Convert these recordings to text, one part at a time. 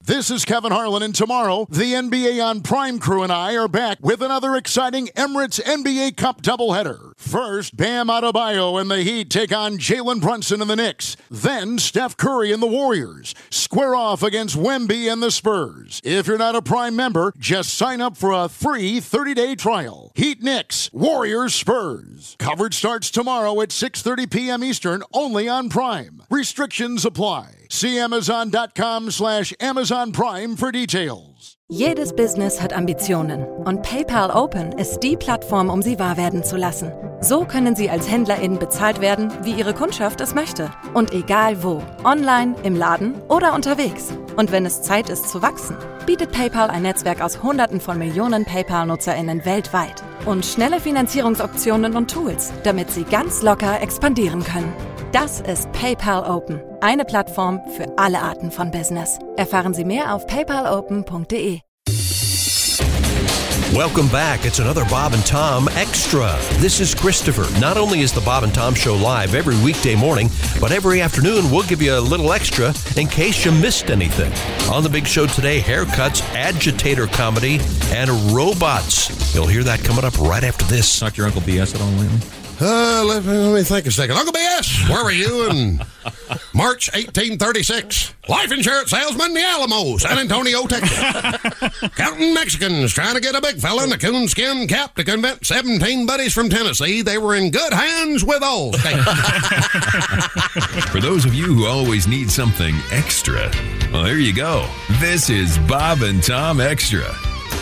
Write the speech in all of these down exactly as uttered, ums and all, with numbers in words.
This is Kevin Harlan, and tomorrow, the N B A on Prime crew and I are back with another exciting Emirates N B A Cup doubleheader. First, Bam Adebayo and the Heat take on Jalen Brunson and the Knicks. Then, Steph Curry and the Warriors square off against Wemby and the Spurs. If you're not a Prime member, just sign up for a free thirty-day trial. Heat Knicks, Warriors Spurs. Coverage starts tomorrow at six thirty p.m. Eastern, only on Prime. Restrictions apply. See Amazon.com slash Amazon Prime for details. Jedes Business hat Ambitionen und PayPal Open ist die Plattform, um sie wahr werden zu lassen. So können Sie als HändlerInnen bezahlt werden, wie Ihre Kundschaft es möchte. Und egal wo. Online, im Laden oder unterwegs. Und wenn es Zeit ist zu wachsen, bietet PayPal ein Netzwerk aus Hunderten von Millionen PayPal-NutzerInnen weltweit. Und schnelle Finanzierungsoptionen und Tools, damit Sie ganz locker expandieren können. Das ist PayPal Open. Eine Plattform für alle Arten von Business. Erfahren Sie mehr auf paypal open punkt de. Welcome back. It's another Bob and Tom Extra. This is Christopher. Not only is the Bob and Tom Show live every weekday morning, but every afternoon we'll give you a little extra in case you missed anything. On the big show today, haircuts, agitator comedy, and robots. You'll hear that coming up right after this. Talked to your Uncle B S at all lately? Uh, let, let me think a second. Uncle B S, where were you in March eighteen thirty-six? Life insurance salesman in the Alamo, San Antonio, Texas. Counting Mexicans trying to get a big fella in a coonskin cap to convince seventeen buddies from Tennessee they were in good hands with Allstate. For those of you who always need something extra, well, there you go. This is Bob and Tom Extra.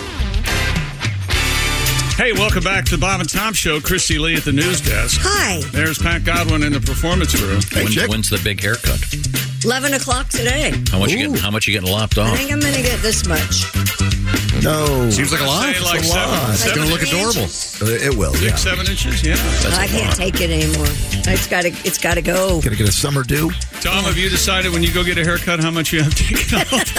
Hey, welcome back to the Bob and Tom Show. Christy Lee at the news desk. Hi. There's Pat Godwin in the performance room. Hey, when, when's the big haircut? eleven o'clock today. How much you getting? How much you getting lopped off? I think I'm going to get this much. No. Seems like a lot. It's Like a lot. seven, It's seven going to look adorable. It will, Six, yeah. seven inches, yeah. That's I a can't lot. take it anymore. It's got to. It's got to go. Going to get a summer dew? Tom, have you decided when you go get a haircut how much you have taken off?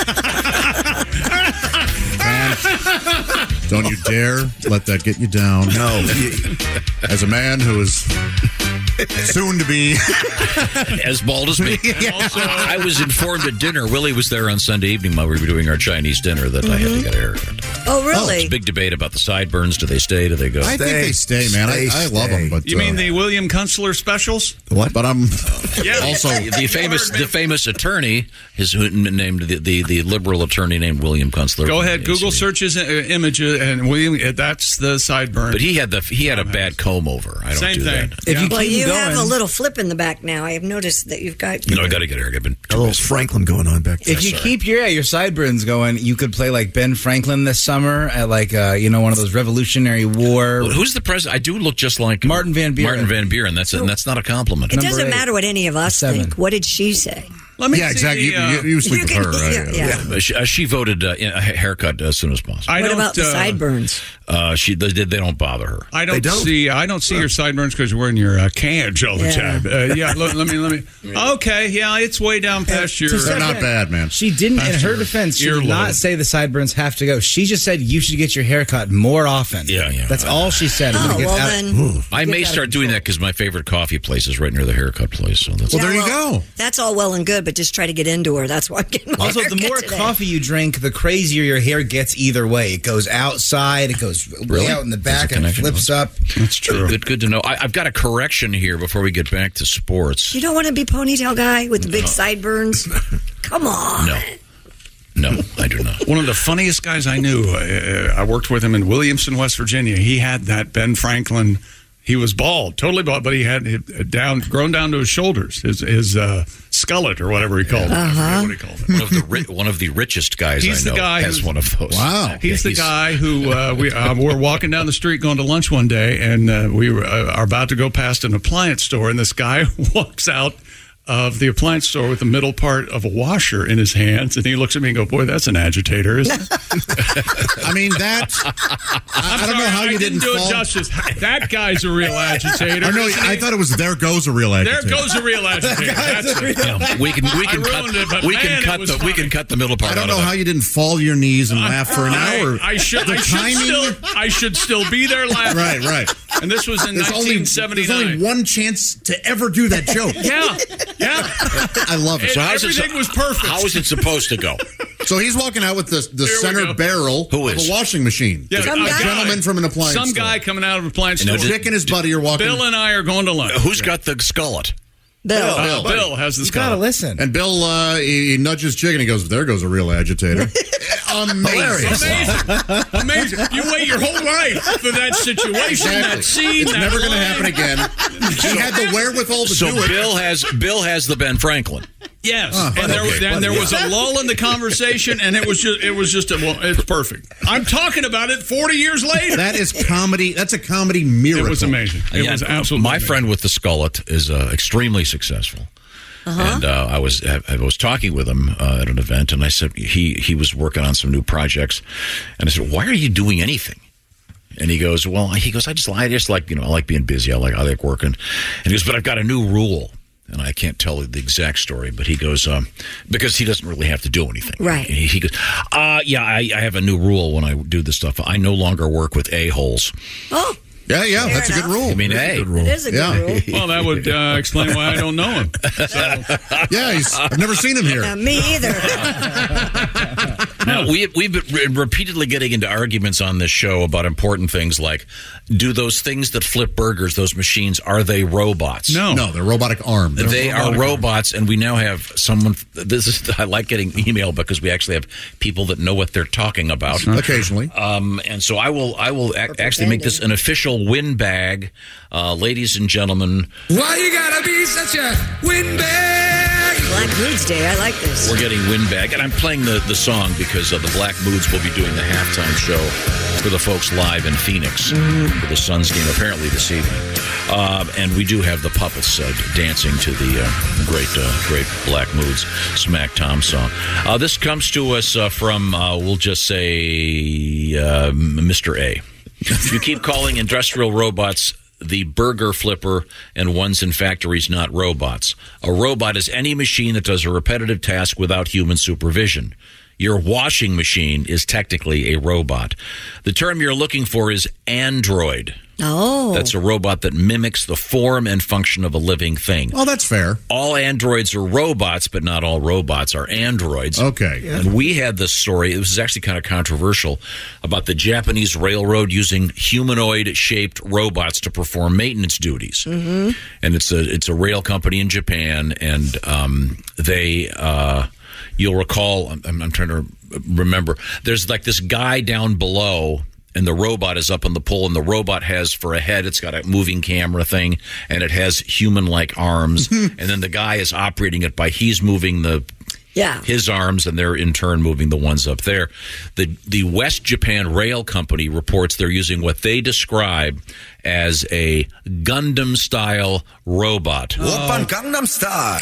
Don't you dare let that get you down. No. As a man who is soon to be as bald as me. Also, I was informed at dinner. Willie was there on Sunday evening while we were doing our Chinese dinner that Mm-hmm. I had to get a haircut. Oh, really? There's a big debate about the sideburns. Do they stay? Do they go? I think they stay, man. I, I love them. But you mean uh, the William Kunstler specials? what? But I'm Yeah. also the famous the famous attorney, his named the, the the liberal attorney named William Kunstler. Go ahead, Google search his uh, image, uh, and William. That's the sideburn. But he had the he had a bad comb over. I don't Same do thing. that. If you Well, you have a little flip in the back now. I have noticed that you've got. You know, I got to get a haircut. I've been A little Franklin going on back there. If you sorry. keep your yeah, your sideburns going, you could play like Ben Franklin this summer at like uh, you know one of those Revolutionary War. Well, who's the president? I do look just like Martin Van Buren. Martin Van Buren. That's and that's not a compliment. It Number doesn't eight. matter what any of us Seven. think. What did she say? Let me yeah, see exactly. the, uh, you, you, you sleep you with can- her, right? yeah, yeah. Uh, she, uh, she voted uh, a haircut as soon as possible. I What don't, about the uh, sideburns? Uh, she they, they don't bother her. I don't, They don't? see. I don't see your sideburns because you're wearing your uh, cage all the Yeah. time. Uh, yeah, look, let me. Let me. Okay, yeah, it's way down past your. They're not bad, man. She didn't, in Past her your defense, she did earlobe. not say the sideburns have to go. She just said you should get your hair cut more often. Yeah, yeah. That's all she said. I'm Oh, gonna get well out- then. I may Get out start of doing control. that because my favorite coffee place is right near the haircut place. So that's Well, there Yeah, you go. That's all well and good, but just try to get into her. That's why I'm getting my Also, the haircut more today. coffee you drink, the crazier your hair gets either way. It goes outside, it goes Really? way out in the There's a back, and it connection. flips up. That's true. good. Good to know. I, I've got a correction here before we get back to sports. You don't want to be ponytail guy with the big sideburns? Come on. No, no, I do not. One of the funniest guys I knew. Uh, I worked with him in Williamson, West Virginia. He had that Ben Franklin. He was bald, totally bald, but he had it down, grown down to his shoulders, his his uh, skullet or whatever he called it. I forget what he called it. One of the ri- one of the richest guys He's I the know guy has who's- one of those. Wow. He's Yeah, the guy who uh, we uh, were walking down the street going to lunch one day, and uh, we were, uh, are about to go past an appliance store, and this guy walks out of the appliance store with the middle part of a washer in his hands, and he looks at me and goes, "Boy, that's an agitator, isn't it?" I mean, that. I, I don't know how I you didn't, didn't do fall. it justice. That guy's a real agitator. I know. I thought it was there goes a real There agitator. goes a real agitator. That's it. Yeah, we can we I can ruined cut it, but we man, can it cut was the we funny. can cut the middle part I don't out know of how that. you didn't fall to your knees and laugh for an I, hour. I should. The I should timing- still. I should still be there laughing. Right, right. And this was in There's only, nineteen seventy-nine. there's only one chance to ever do that joke. Yeah, yeah. I love it. And So how's it- everything was perfect. How is it supposed to go? So he's walking out with the, the Here we center go. barrel Who of is? a washing machine. Yeah, Some a guy. Gentleman from an appliance Some store. guy coming out of an appliance No, store. did- Dick and his buddy are walking. Bill and I are going to lunch. Who's got the skullet? Bill. Uh, Bill. Bill has the You gotta skull. listen. And Bill, uh, he, he nudges Chick and he goes, there goes a real agitator. Amazing. Amazing. Amazing. You wait your whole life for that situation, that Exactly. scene. It's that never going to line. happen again. He had the wherewithal to So do it. Bill has Bill has the Ben Franklin. Yes, Oh, and there, okay, and there buddy, was a lull in the conversation, and it was just, it was just, a, well, it's perfect. I'm talking about it forty years later. That is comedy. That's a comedy miracle. It was amazing. It Yeah, was absolutely my amazing. friend with the skullet is uh, extremely successful. And uh, I was I was talking with him uh, at an event, and I said he he was working on some new projects, and I said, "Why are you doing anything?" And he goes, "Well, he goes, I just I just like you know I like being busy. I like I like working." And he goes, "But I've got a new rule." And I can't tell the exact story, but he goes, um, because he doesn't really have to do anything. Right. He, he goes, uh, yeah, I, I have a new rule when I do this stuff. I no longer work with a-holes. Oh, Yeah, yeah, Fair that's a good enough. rule. I mean, It is hey. a good rule. it is a good yeah. rule. Well, that would uh, explain why I don't know him. So, Yeah, he's, I've never seen him here. Uh, me either. Now, we, we've been re- repeatedly getting into arguments on this show about important things like, do those things that flip burgers, those machines, are they robots? no. No, they're robotic arms. They are robots, and we now have someone. This is I like getting email because we actually have people that know what they're talking about. Occasionally. Um, and so I will, I will ac- actually make this an official win bag, uh, ladies and gentlemen. Why you gotta be such a windbag? Black Moods Day. I like this. We're getting win bag, and I'm playing the, the song because uh, the Black Moods will be doing the halftime show for the folks live in Phoenix for the Suns game apparently this evening. Uh, and we do have the puppets uh, dancing to the uh, great, uh, great Black Moods Smack Tom song. Uh, this comes to us uh, from, uh, we'll just say, uh, Mister A. You keep calling industrial robots the burger flipper and ones in factories, not robots. A robot is any machine that does a repetitive task without human supervision. Your washing machine is technically a robot. The term you're looking for is android. Oh. That's a robot that mimics the form and function of a living thing. Oh, that's fair. All androids are robots, but not all robots are androids. Okay. And we had this story, it was actually kind of controversial, about the Japanese railroad using humanoid-shaped robots to perform maintenance duties. Mm-hmm. And it's a it's a rail company in Japan, and um, they... Uh, You'll recall, I'm, I'm trying to remember, there's like this guy down below, and the robot is up on the pole, and the robot has for a head, it's got a moving camera thing, and it has human-like arms, and then the guy is operating it by, he's moving the Yeah. his arms, and they're in turn moving the ones up there. The the West Japan Rail Company reports they're using what they describe as a Gundam-style robot Open Gangnam Style.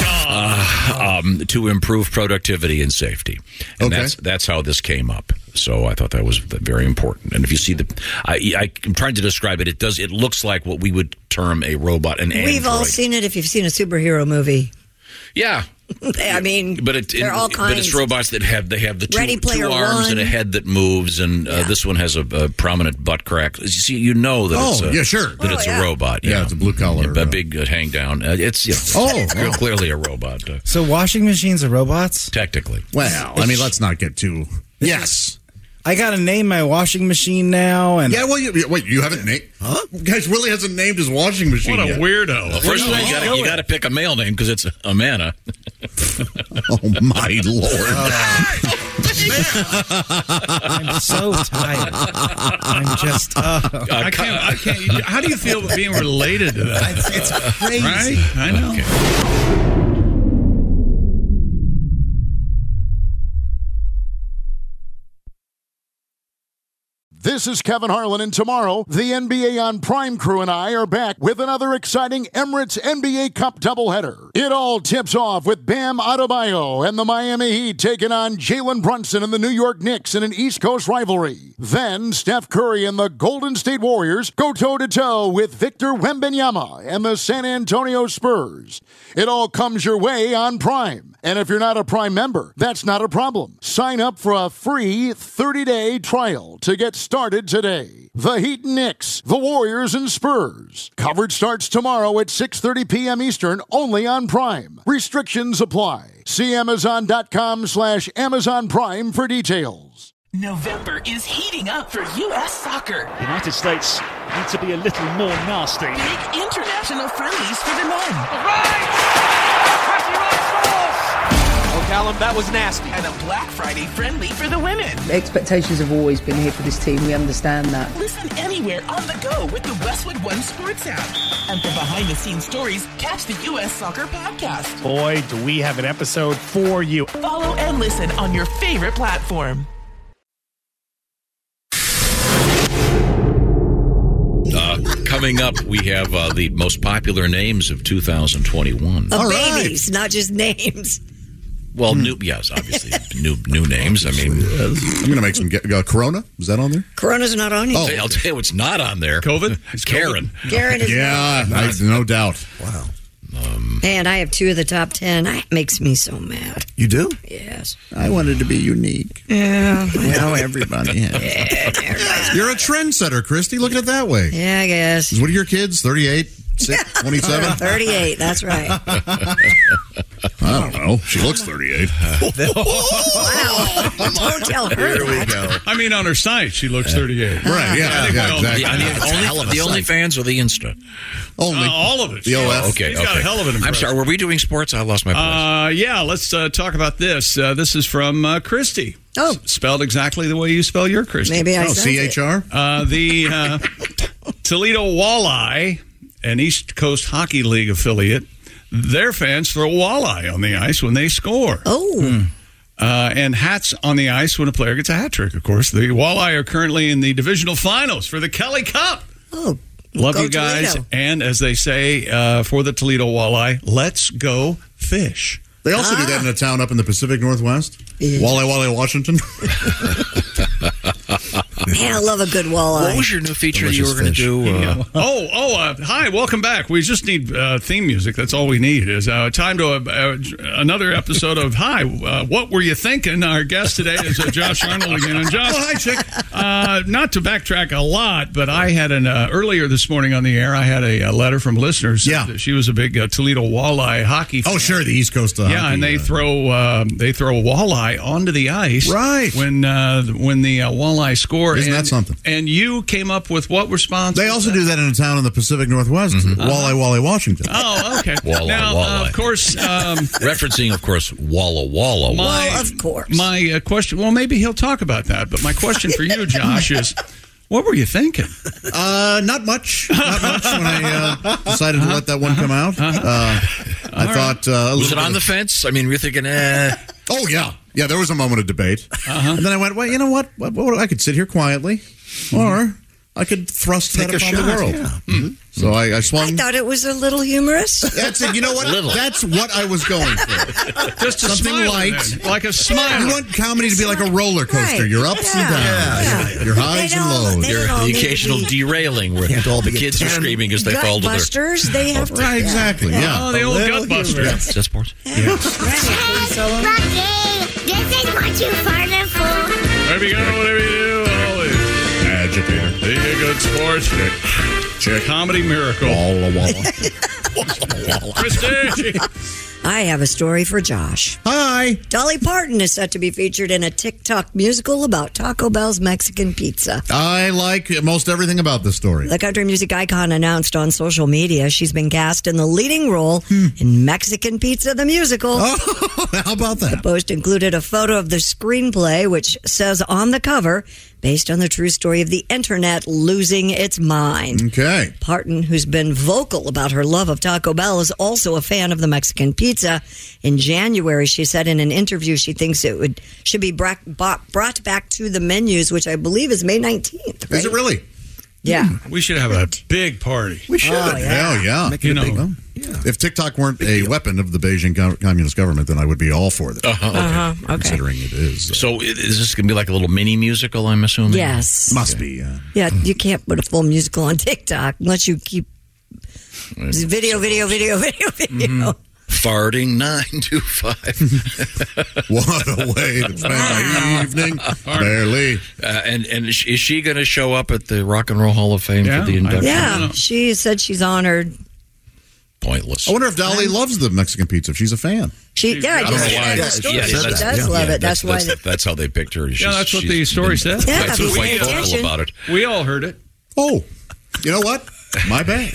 uh, um, to improve productivity and safety. And Okay. that's that's how this came up. So I thought that was very important. And if you see the, I, I'm trying to describe it. It does. It looks like what we would term a robot, an android. We've all seen it if you've seen a superhero movie. Yeah. I mean, But it, they're all but it's kinds. robots that have they have the two, Ready Player two arms One. and a head that moves, and uh, Yeah. this one has a, a prominent butt crack. You see, you know that Oh, it's a, yeah, sure. that Oh, it's yeah. a robot. Yeah, it's a blue collar, a uh, big uh, hang down. Uh, it's you know, Oh, it's oh. clearly a robot. Uh, So washing machines are robots? technically, Well, I mean, let's not get too. Yes. I got to name my washing machine now. And Yeah, well, you, wait, you haven't named. Huh? Guys, Willie hasn't named his washing machine What a yet. weirdo. well, first of all, you got you got to pick a male name because it's Amana. Oh, my Lord. I'm so tired. I'm just. Uh, I can't. I can't. How do you feel about being related to that? it's, it's crazy. Right? I know. This is Kevin Harlan, and tomorrow, the N B A on Prime crew and I are back with another exciting Emirates N B A Cup doubleheader. It all tips off with Bam Adebayo and the Miami Heat taking on Jalen Brunson and the New York Knicks in an East Coast rivalry. Then Steph Curry and the Golden State Warriors go toe-to-toe with Victor Wembanyama and the San Antonio Spurs. It all comes your way on Prime. And if you're not a Prime member, that's not a problem. Sign up for a free thirty-day trial to get started today. The Heat and Knicks, the Warriors and Spurs. Coverage starts tomorrow at six thirty p.m. Eastern, only on Prime. Restrictions apply. See Amazon.com slash Amazon Prime for details. November is heating up for U S soccer. The United States need to be a little more nasty. Big international friendlies for the men. Right! Oh, Callum, that was nasty. And a Black Friday friendly for the women. The expectations have always been here for this team. We understand that. Listen anywhere on the go with the Westwood One Sports app. And for behind-the-scenes stories, catch the U S Soccer Podcast. Boy, do we have an episode for you. Follow and listen on your favorite platform. Uh, coming up, we have uh, the most popular names of two thousand twenty-one. Of babies, right. Not just names. Well, new, yes, obviously, new new names. I mean, I'm going to make some. Uh, Corona, is that on there? Corona's not on here. Oh, I'll tell you what's not on there. COVID? It's Karen. Karen is yeah, I, no doubt. Wow. Um, and I have two of the top ten. That makes me so mad. You do? Yes. I wanted to be unique. Yeah. Now everybody has. Yeah, You're a trendsetter, Christy. Look at it that way. Yeah, I guess. What are your kids? thirty-eight? twenty-seven? thirty-eight, that's right. I don't know. She looks thirty-eight. Wow. Don't tell her. Here we go. I mean, on her site, she looks thirty-eight. Right, yeah, yeah, exactly. The, the, only, the OnlyFans or the Insta? Only. Uh, all of it. The O F. Oh, okay, He's okay. got a hell of an impression. I'm sorry, were we doing sports? I lost my place. Uh, yeah, let's uh, talk about this. Uh, this is from uh, Christy. Oh. S- spelled exactly the way you spell your Christy. Maybe I Oh, C H R? Uh, the uh, Toledo Walleye, an East Coast Hockey League affiliate, their fans throw walleye on the ice when they score. Oh. Hmm. Uh, and hats on the ice when a player gets a hat trick, of course. The Walleye are currently in the divisional finals for the Kelly Cup. Oh. Love Go you guys. Toledo. And as they say uh, for the Toledo Walleye, let's go fish. They also Ah. do that in a town up in the Pacific Northwest. Yeah. Walleye, Walleye, Washington. Man, I love a good walleye. What was your new feature Delicious you were going to fish. do? Uh, Oh, oh, uh, hi, welcome back. We just need uh, theme music. That's all we need. Is uh, time to uh, uh, another episode of Hi, uh, What Were You Thinking? Our guest today is uh, Josh Arnold again. And Josh, Oh, hi, chick. Uh, not to backtrack a lot, but I had an, uh, earlier this morning on the air, I had a, a letter from listeners. Yeah. That she was a big uh, Toledo Walleye hockey fan. Oh, sure, the East Coast. Uh, Yeah, hockey, and they uh, throw um, they throw a walleye onto the ice, Right. When uh, when the uh, walleye score. Isn't and, that something? And you came up with what response? They also do that in a town in the Pacific Northwest, Mm-hmm. Walleye, Walleye, Washington. Oh, okay. Walleye, now, walleye. Uh, of course, um, referencing, of course, Walla Walla. my, Well, of course. My uh, question. Well, maybe he'll talk about that. But my question for you, Josh, is. What were you thinking? Uh, not much. Not much when I uh, decided to let that one come out. Uh, I All thought. Uh, a Was little it on bit the of- fence? I mean, we were thinking, eh. Oh, yeah. Yeah, there was a moment of debate. Uh-huh. And then I went, well, you know what? What, what? I could sit here quietly, or I could thrust Take that a upon shot, the world. yeah. Mm-hmm. So I, I I swung. thought it was a little humorous. That's it. You know what? Little. That's what I was going for. Just a Something smile light. then, like a smile. You want comedy to be like a roller coaster. Right. Your ups and Yeah. downs, Yeah. your highs They and don't- lows. they Your, don't all the need to occasional be derailing where Can't all the be a kids are ten. screaming as they Gut fall to their. busters, they have to. Right, exactly. Yeah. Oh, the old little Gutbuster. humorous. Is that sports? Hey, Rocky, this is what you farted for. Whatever you go, whatever you do, always Agitator. be a good sports chick. Chick. Comedy miracle. Walla Walla. Christy. I have a story for Josh. Hi. Dolly Parton is set to be featured in a TikTok musical about Taco Bell's Mexican pizza. I like most everything about this story. The country music icon announced on social media she's been cast in the leading role Hmm. in Mexican Pizza the Musical. Oh, how about that? The post included a photo of the screenplay, which says on the cover, based on the true story of the internet losing its mind. Okay. Parton, who's been vocal about her love of Taco Bell, is also a fan of the Mexican pizza. In January, she said in an interview she thinks it would should be brought, brought back to the menus, which I believe is May nineteenth. Right? Is it really? Yeah. We should have a big party. We should. Oh, yeah. Hell, yeah. Make it you a know, big- well, if TikTok weren't a weapon of the Beijing co- communist government, then I would be all for this. Uh-huh, okay. Uh-huh, okay. Considering it is. So is this going to be like a little mini musical, I'm assuming? Yes. Must be, yeah. Yeah, you can't put a full musical on TikTok unless you keep video, video, video, video, video. Mm-hmm. Farting nine to five. What a way to spend my evening. Barely. Uh, and and is she, is she going to show up at the Rock and Roll Hall of Fame Yeah, for the induction? Yeah, she said she's honored. Pointless. I wonder if Dolly loves the Mexican pizza, if she's a fan. She, yeah, I I don't just know why. read the Yeah, story. yeah, she that's- does yeah, love yeah, it. That's, why. That's, that's how they picked her. She's, Yeah, that's what she's the story been- said. Yeah, quite, if you quite pay vocal attention. about it. We all heard it. Oh, you know what? My bad.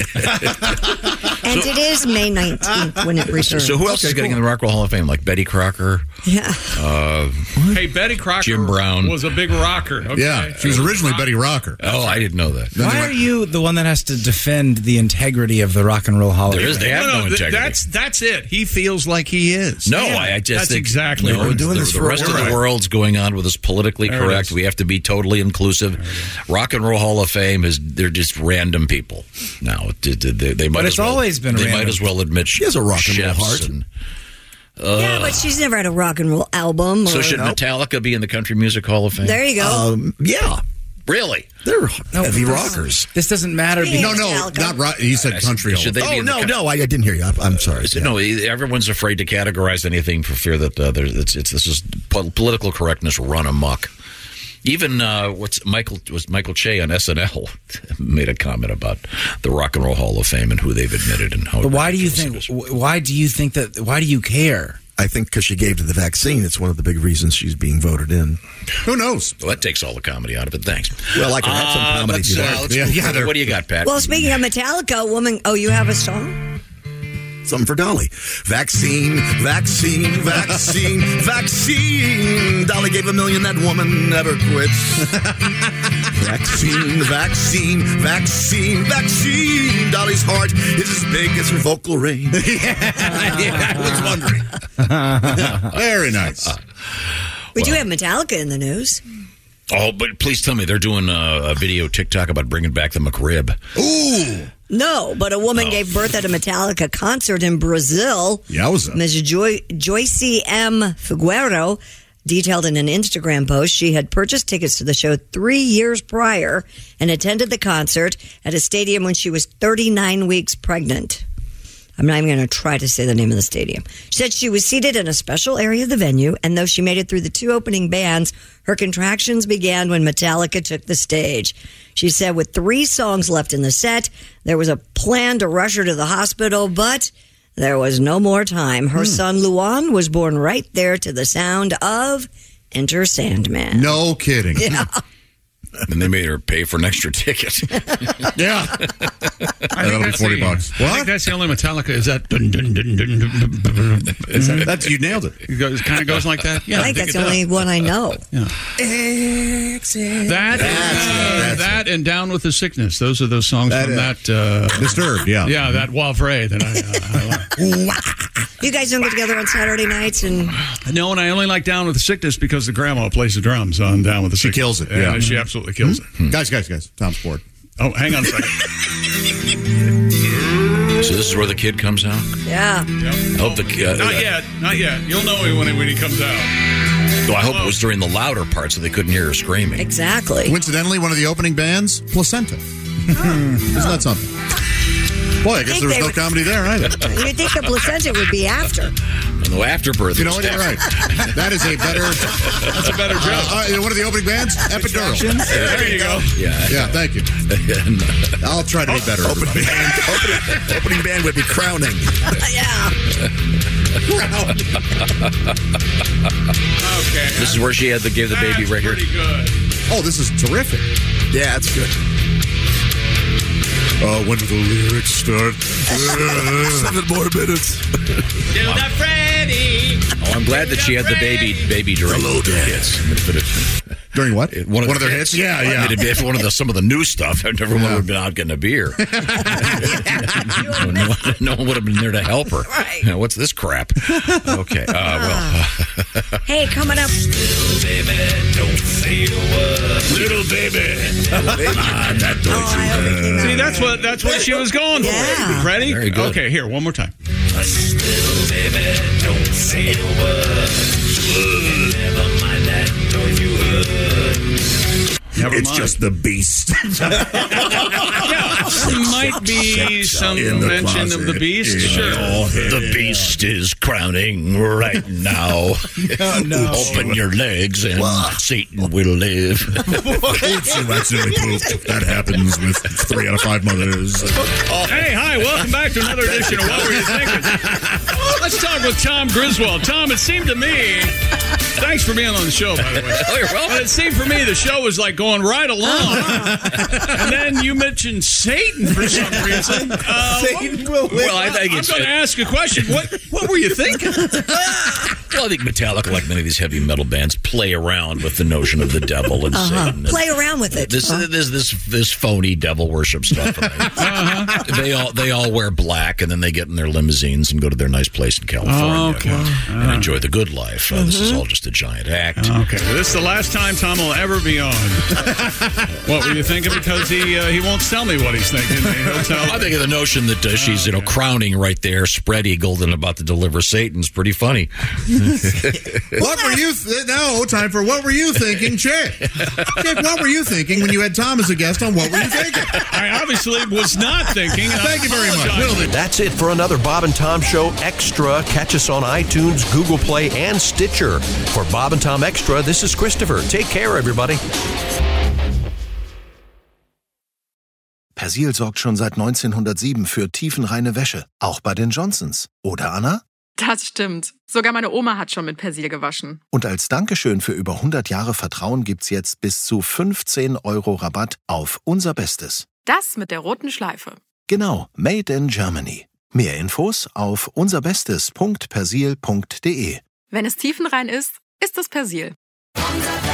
And it is May nineteenth when it returns. So who else is getting in the Rock and Roll Hall of Fame? Like Betty Crocker? Yeah. Uh, Hey, Betty Crocker Jim Brown. was a big rocker. Okay? Yeah, she was originally Betty Rocker. oh, I didn't know that. Why are you the one that has to defend the integrity of the Rock and Roll Hall of There is. Fame? They have no, th- integrity. That's that's it. He feels like he is. No, Yeah, I, I just that's think exactly no, right. the, the rest of the world's going on with this politically There it correct. is. We have to be totally inclusive. Rock and Roll Hall of Fame is they're just random people now. They, they, they might But as it's well, always been They random. might as well admit she has a rock and roll chefs heart. And, uh, yeah, but she's never had a rock and roll album. Or, so should Metallica be in the Country Music Hall of Fame? There you go. Um, yeah, Really? they're No, heavy this- rockers. This doesn't matter. Yeah. No, Because, no, Metallica. not right. He said country. Should they be Oh in the no, coun- no, I, I didn't hear you. I, I'm sorry. So, No, everyone's afraid to categorize anything for fear that uh, there's it's, it's this is po- political correctness run amok. Even uh, what's Michael was Michael Che on S N L made a comment about the Rock and Roll Hall of Fame and who they've admitted and how. but why do you ridiculous think? it is. Why do you think that? Why do you care? I think because she gave to the vaccine, it's one of the big reasons she's being voted in. Who knows? Well, that takes all the comedy out of it. Thanks. Well, I can have some Uh, comedy let's, too. uh, let's Yeah, move yeah, forward. they're- What do you got, Pat? Well, speaking of Metallica, a woman. Oh, you have a song? Something for Dolly. Vaccine, vaccine, vaccine, vaccine. Dolly gave a million, that woman never quits. Vaccine, vaccine, vaccine, vaccine. Dolly's heart is as big as her vocal range. Yeah, I was wondering. Very nice. We do have Metallica in the news. Oh, but please tell me they're doing a, a video TikTok about bringing back the McRib. Ooh. No, but a woman Oh. gave birth at a Metallica concert in Brazil. Yowza. Miz Joy- Joyce M. Figueroa detailed in an Instagram post she had purchased tickets to the show three years prior and attended the concert at a stadium when she was thirty-nine weeks pregnant. I'm not even going to try to say the name of the stadium. She said she was seated in a special area of the venue, and though she made it through the two opening bands, her contractions began when Metallica took the stage. She said with three songs left in the set, there was a plan to rush her to the hospital, but there was no more time. Her son, Luan, was born right there to the sound of Enter Sandman. No kidding. Yeah. And they made her pay for an extra ticket. Yeah. I think That'll be that's forty the- bucks. I think that's the only Metallica. Is that? Dun, dun, dun, dun, dun, dun, dun, dun. Is that That's you nailed it. it goes, kind of goes like that? Yeah, I think that's it the does. only one I know. That, uh, that and Down with the Sickness. Those are those songs That, from uh, that. Uh, Disturbed, yeah. yeah, that Wavre that I, uh, I like. You guys don't get together on Saturday nights and No, and I only like Down with the Sickness because the grandma plays the drums on Down with the She Sickness. kills it, And yeah. she absolutely kills it. Guys, guys, guys. Tom's bored. Oh, hang on a second. So this is where the kid comes out. yeah. I hope the uh, Not yet, not yet. You'll know it when he, when he comes out. Well, I hope it was during the louder part so they couldn't hear her screaming. Exactly. Coincidentally, one of the opening bands, Placenta. Isn't that something? Boy, I guess think there was they no would- comedy there either. You'd think the placenta would be after. No afterbirth. You know was what? You're right. definitely- That is a better. That's a better joke. Uh, uh, one of the opening bands, Epidural. There you go. Yeah. Yeah, thank you. I'll try to be better. Open everybody. band, opening, opening band would be Crowning. Yeah. Okay. This is where she had to give the baby That's right here. pretty good. Oh, this is terrific. Yeah, that's good. Uh, when do the lyrics start? Seven more minutes. Do the Freddy. Oh, I'm glad that she had the baby baby during Hello, Dad. hits. But it- During what? it- One of their hits? Yeah, I yeah. mean, it'd be- if one of the some of the new stuff, everyone would have been out getting a beer. no, one- no one would have been there to help her. Right. You know, what's this crap? Okay. Uh, well, Hey, coming up. Little baby. Ah, that don't you See, that's what that's what she was going for. Yeah. Ready? Very good. Okay, here, one more time. Hush, little baby, don't say a word. Never mind that, don't you hurt. Never it's mind. just the beast. Yeah, there might be some In the mention closet. of the beast. Yeah. Sure. Oh, the beast is crowning right now. Oh, no. Open your legs and Satan will live. Oops, you accidentally pooped. That happens with three out of five mothers. Hey, hi, welcome back to another edition of What Were You Thinking? Let's talk with Tom Griswold. Tom, it seemed to me, thanks for being on the show, by the way. Oh, you're welcome. But it seemed for me the show was like going right along. And then you mentioned Satan for some reason. Uh, Satan will win. Well, I think I'm it's. going to ask a question. What what were you thinking? Well, I think Metallica, like many of these heavy metal bands, play around with the notion of the devil and Uh-huh. Satan. Play around with it. This, Uh-huh. this this this phony devil worship stuff. Right? Uh-huh. They all they all wear black, and then they get in their limousines and go to their nice place in California Okay. and enjoy the good life. Uh, This is all just a giant act. Okay, this is the last time Tom will ever be on. What were you thinking? Because he uh, he won't tell me what he's thinking. He'll tell. I think of the notion that uh, she's you know crowning right there, spread eagled, and about to deliver Satan's pretty funny. What were you th- no time for what were you thinking, Chick? Chick, what were you thinking when you had Tom as a guest on What Were You Thinking? I obviously was not thinking. and I Thank you very much. apologize. Will do. That's it for another Bob and Tom Show Extra. Catch us on iTunes, Google Play, and Stitcher. For Bob and Tom Extra, this is Christopher. Take care, everybody. Persil sorgt schon seit neunzehnhundertsieben für tiefenreine Wäsche. Auch bei den Johnsons. Oder, Anna? Das stimmt. Sogar meine Oma hat schon mit Persil gewaschen. Und als Dankeschön für über hundert Jahre Vertrauen gibt's jetzt bis zu fünfzehn Euro Rabatt auf unser Bestes. Das mit der roten Schleife. Genau, Made in Germany. Mehr Infos auf unserbestes punkt persil punkt de. Wenn es tiefenrein ist, ist es Persil. Unser